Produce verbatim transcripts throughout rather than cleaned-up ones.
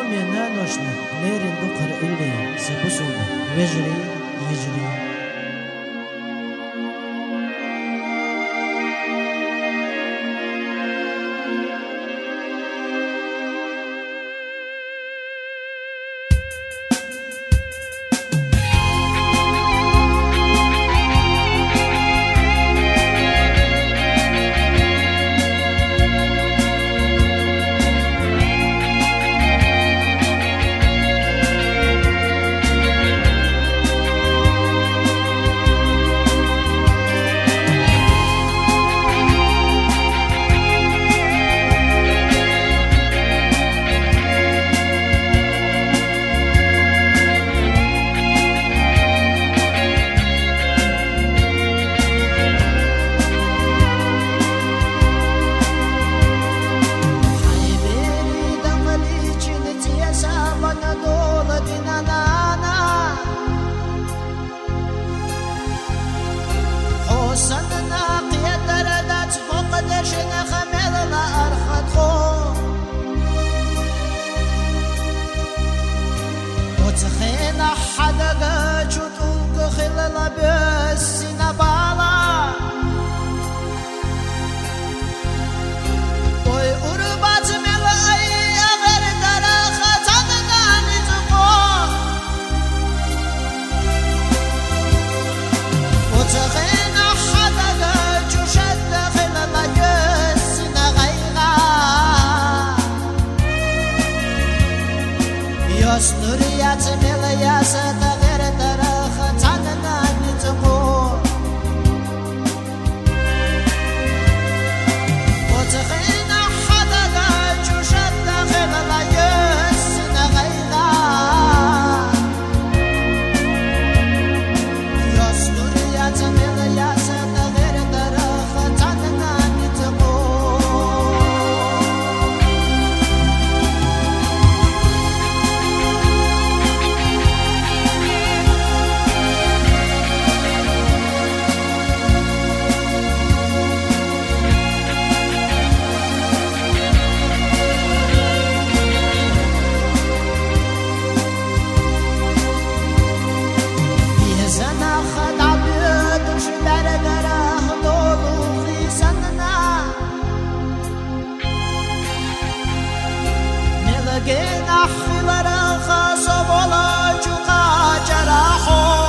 مينا نوشنا ليرين دقر إلي سبسول وجري يجري تخين حدا جوتوك خلال بسنا بالا وي قربات من اي غير درخة تغناني تقوم وتخين حدا جوشد خلال بسنا غيغا يسنوريات يا ستغير درخة عننا نتقوم وتخين حدا جوشد خلال يسنا غيغا يسنوريات يا ستغير درخة عننا نتقوم لقينا حلرا خاصة ولا جوقا جراحو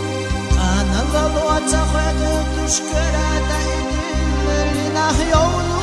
كان الله وتخذ تشكر دايدين لنا يوم